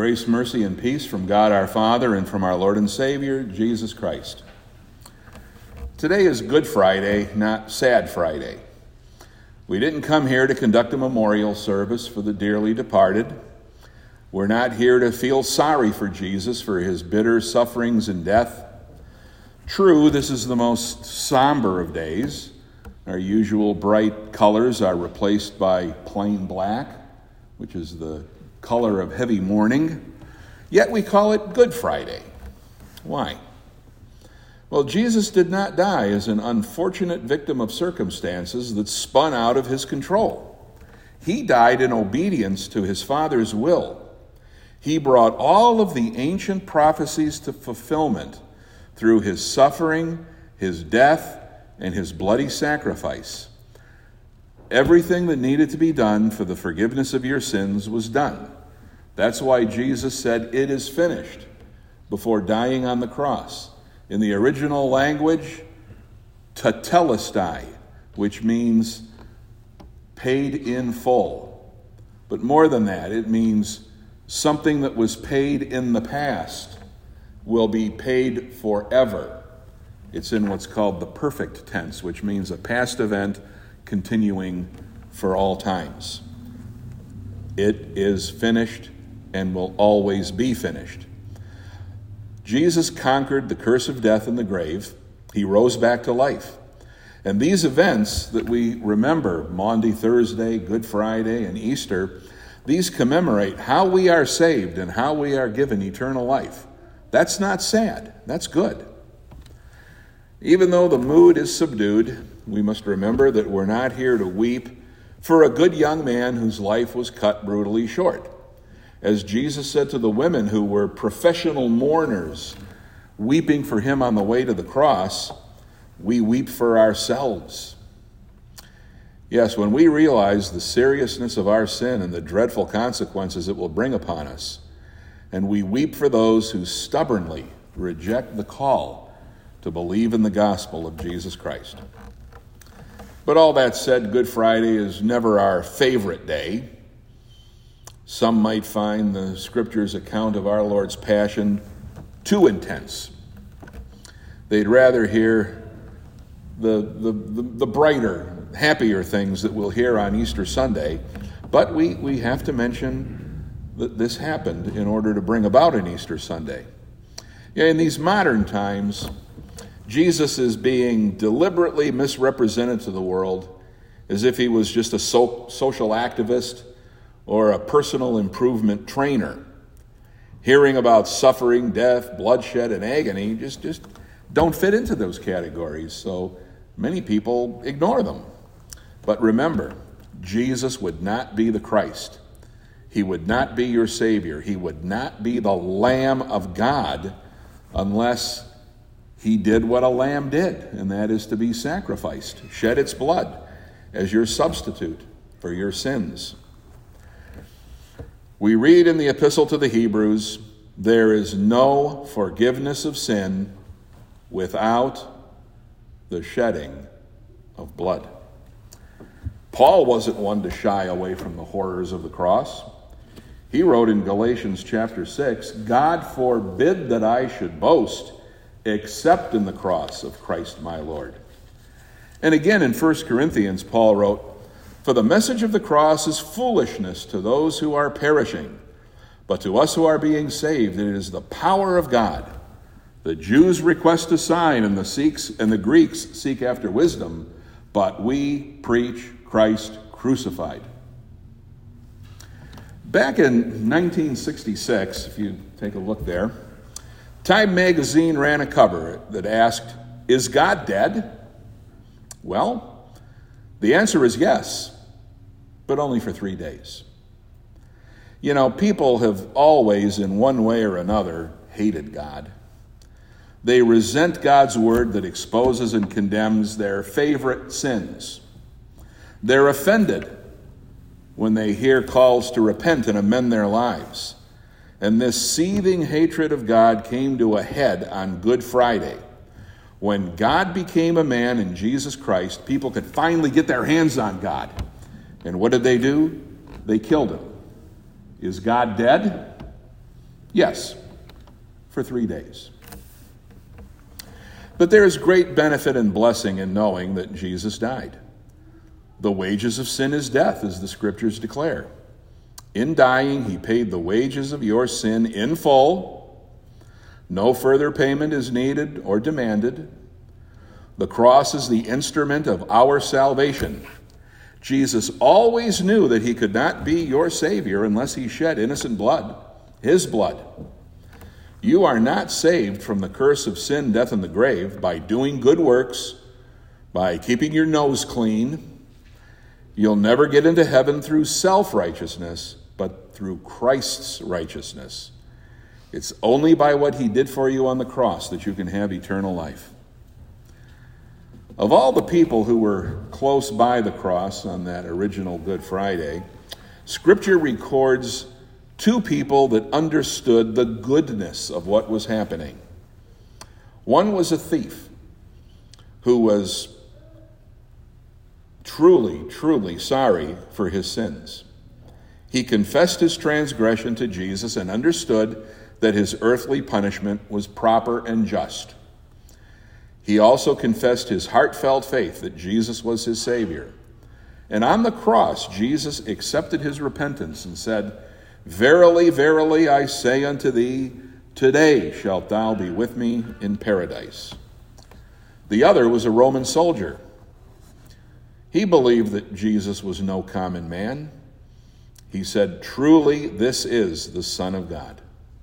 Grace, mercy, and peace from God our Father and from our Lord and Savior, Jesus Christ. Today is Good Friday, not Sad Friday. We didn't come here to conduct a memorial service for the dearly departed. We're not here to feel sorry for Jesus for his bitter sufferings and death. True, this is the most somber of days. Our usual bright colors are replaced by plain black, which is the color of heavy mourning. Yet we call it Good Friday. Why? Well, Jesus did not die as an unfortunate victim of circumstances that spun out of his control. He died in obedience to his Father's will. He brought all of the ancient prophecies to fulfillment through his suffering, his death, and his bloody sacrifice. Everything that needed to be done for the forgiveness of your sins was done. That's why Jesus said, "It is finished," before dying on the cross. In the original language, tetelestai, which means paid in full. But more than that, it means something that was paid in the past will be paid forever. It's in what's called the perfect tense, which means a past event continuing for all times. It is finished and will always be finished. Jesus conquered the curse of death and the grave. He rose back to life. And these events that we remember, Maundy Thursday, Good Friday, and Easter, these commemorate how we are saved and how we are given eternal life. That's not sad. That's good. Even though the mood is subdued, we must remember that we're not here to weep for a good young man whose life was cut brutally short. As Jesus said to the women who were professional mourners, weeping for him on the way to the cross, we weep for ourselves. Yes, when we realize the seriousness of our sin and the dreadful consequences it will bring upon us, and we weep for those who stubbornly reject the call to believe in the gospel of Jesus Christ. But all that said, Good Friday is never our favorite day. Some might find the Scripture's account of our Lord's passion too intense. They'd rather hear the brighter, happier things that we'll hear on Easter Sunday. But we have to mention that this happened in order to bring about an Easter Sunday. Yeah, in these modern times, Jesus is being deliberately misrepresented to the world as if he was just a social activist or a personal improvement trainer. Hearing about suffering, death, bloodshed, and agony just don't fit into those categories, so many people ignore them. But remember, Jesus would not be the Christ. He would not be your Savior. He would not be the Lamb of God unless he did what a lamb did, and that is to be sacrificed, shed its blood as your substitute for your sins. We read in the Epistle to the Hebrews, there is no forgiveness of sin without the shedding of blood. Paul wasn't one to shy away from the horrors of the cross. He wrote in Galatians chapter 6, God forbid that I should boast except in the cross of Christ my Lord. And again in 1 Corinthians, Paul wrote, for the message of the cross is foolishness to those who are perishing, but to us who are being saved, it is the power of God. The Jews request a sign, and the Greeks seek after wisdom, but we preach Christ crucified. Back in 1966, if you take a look there, Time magazine ran a cover that asked, is God dead? Well, the answer is yes, but only for 3 days. You know, people have always, in one way or another, hated God. They resent God's word that exposes and condemns their favorite sins. They're offended when they hear calls to repent and amend their lives. And this seething hatred of God came to a head on Good Friday. When God became a man in Jesus Christ, people could finally get their hands on God. And what did they do? They killed him. Is God dead? Yes, for 3 days. But there is great benefit and blessing in knowing that Jesus died. The wages of sin is death, as the Scriptures declare. In dying, he paid the wages of your sin in full. No further payment is needed or demanded. The cross is the instrument of our salvation. Jesus always knew that he could not be your Savior unless he shed innocent blood, his blood. You are not saved from the curse of sin, death, and the grave by doing good works, by keeping your nose clean. You'll never get into heaven through self-righteousness, but through Christ's righteousness. It's only by what he did for you on the cross that you can have eternal life. Of all the people who were close by the cross on that original Good Friday, Scripture records 2 people that understood the goodness of what was happening. One was a thief who was truly sorry for his sins. He confessed his transgression to Jesus and understood that his earthly punishment was proper and just. He also confessed his heartfelt faith that Jesus was his Savior. And on the cross, Jesus accepted his repentance and said, "Verily, verily, I say unto thee, today shalt thou be with me in paradise." The other was a Roman soldier. He believed that Jesus was no common man. He said, "Truly, this is the Son of God."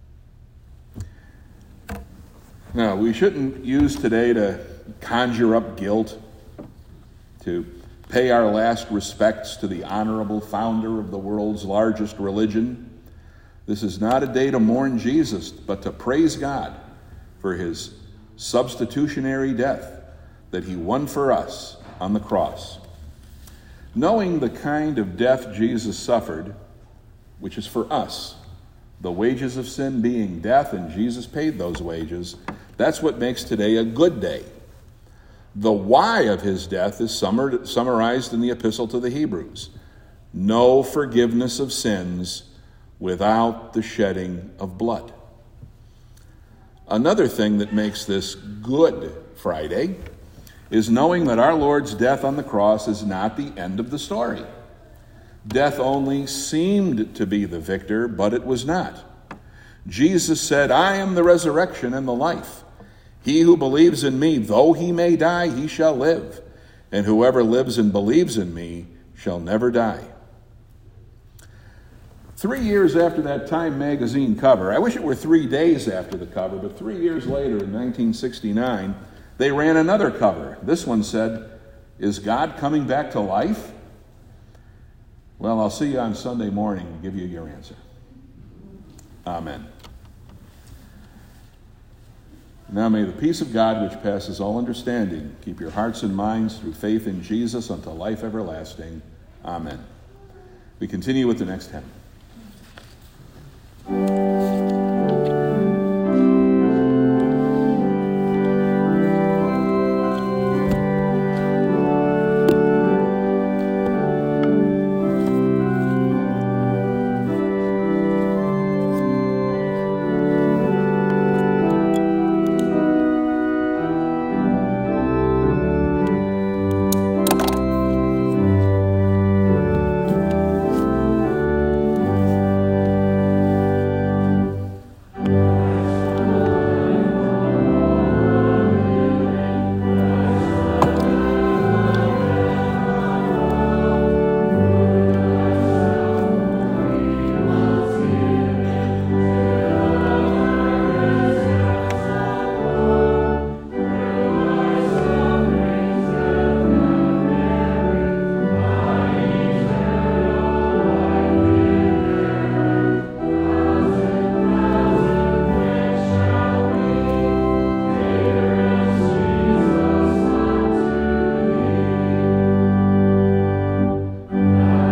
Now, we shouldn't use today to conjure up guilt, to pay our last respects to the honorable founder of the world's largest religion. This is not a day to mourn Jesus, but to praise God for his substitutionary death that he won for us on the cross. Knowing the kind of death Jesus suffered, which is for us, the wages of sin being death, and Jesus paid those wages, that's what makes today a good day. The why of his death is summarized in the Epistle to the Hebrews. No forgiveness of sins without the shedding of blood. Another thing that makes this Good Friday is knowing that our Lord's death on the cross is not the end of the story. Death only seemed to be the victor, but it was not. Jesus said, "I am the resurrection and the life. He who believes in me, though he may die, he shall live. And whoever lives and believes in me shall never die." 3 years after that Time magazine cover, I wish it were 3 days after the cover, but 3 years later in 1969, they ran another cover. This one said, "Is God coming back to life?" Well, I'll see you on Sunday morning and give you your answer. Amen. Now may the peace of God, which passes all understanding, keep your hearts and minds through faith in Jesus unto life everlasting. Amen. We continue with the next hymn.